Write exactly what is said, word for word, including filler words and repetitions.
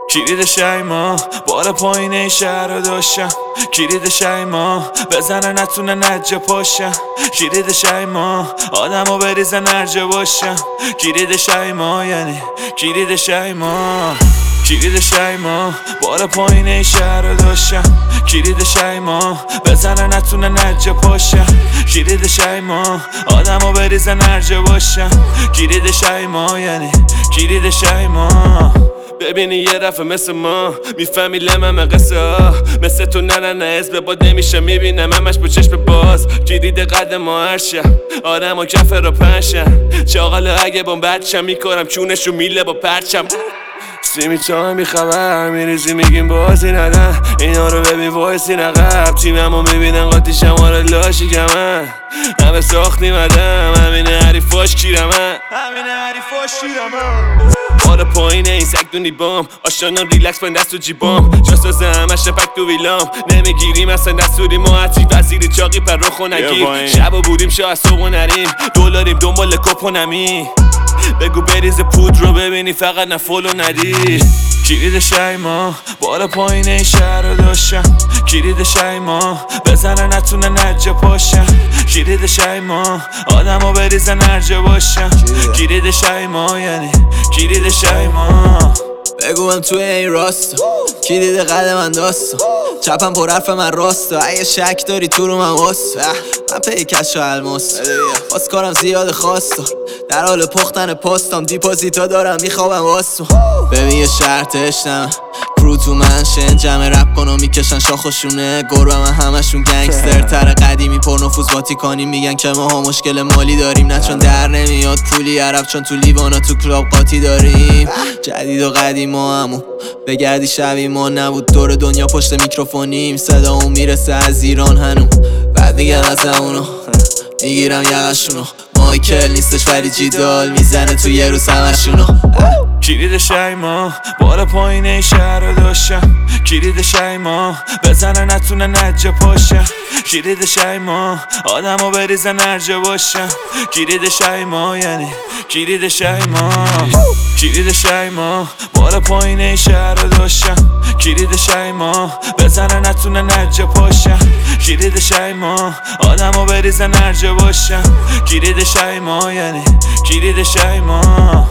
کلید شیما بالا پایین شهر رو داشتم، کلید شیما بزنه نتونه نجه پاشم، کلید شیما آدمو بریزن هرجا باشم، کلید شیما یعنی کلید شیما. کلید شیما بالا پایین شهر رو داشتم، کلید شیما بزنه نتونه نجه پاشم، کلید شیما آدمو بریزن هرجا باشم، کلید شیما یعنی کلید شیما. ببینی یه دفعه مثل ما میفهمی لمم قصه ها، مثل تو نه نه نه اسم باد نمیشه، میبینم همش با چشم باز، کلید قد ما هر شب آدم و کف رو پنشم، چاقالا اگه بام بچم میکنم چونشو میله با پرچم. سیمی چا هم بیخبر میریزی میگیم بازی ندن، اینا رو ببین وایسی نقب، تیممو میبینن قاطی شماره لاشی کمن، همه ساختیم عدم همینه حریفاش کیرمن، همینه حریفاش کیرمن. بالا پایین این سگدونی بام آشانا ریلکس باین دست تو جیبام، جاسازه همش پک تو ویلام، نمیگیریم اصلا دستوری ما حتی وزیری چاقی پر رخ و نگیر، شبا بودیم شا از سوق و نریم دولاریم دنبال کپ و نمی، بگو بریز پود رو ببینی فقط نه فولو ندی. کلید شیما بالا پایین شهر رو داشتم، کلید شیما بزنه نتونه نجه پاشم، کلید شیما آدمو بریزن هرجا باشم، کلید شیما یعنی کلید شیما. بگو من توی این راستا کلید قد من داستا، چپم پر حرف من راستا، اگه شک داری تو رو من واستا، من پیکش و الماس باز کارم زیاد خواستا، در حال پختن پاستام دیپازیتا دارم میخوابم واستا. ببین یه شهر تشنم کرو تو منشن جمع رپ کنو میکشن شاخشونه، گربه من همشون گنگستر تر قدیمی پر نفوذ واتیکانی، میگن که ما ها مشکل مالی داریم نه چون در نمیاد پولی عرب، چون تو لیوانا تو کلاب قاطی داریم، جدید و قدیم ما همون بگردی شبی ما نبود، دور دنیا پشت میکروفونیم صدا اون میرسه از ایران هنوز، بعد میگن از همونو میگیرم یقشونو، مایکل نیستش ولی جیدال میزنه تو یه روز همشونو. کلید شیما بالا پایین شهر رو داشتم، کلید شیما بزنه نتونه نجه پاشم، کلید شیما آدمو بریزن هرجا باشم، کلید شیما یعنی کلید شیما. کلید شیما بالا پایین شهر رو داشتم، کلید شیما بزنه نتونه نجه پاشم، کلید شیما آدمو بریزن هرجا باشم، کلید شیما یعنی کلید شیما.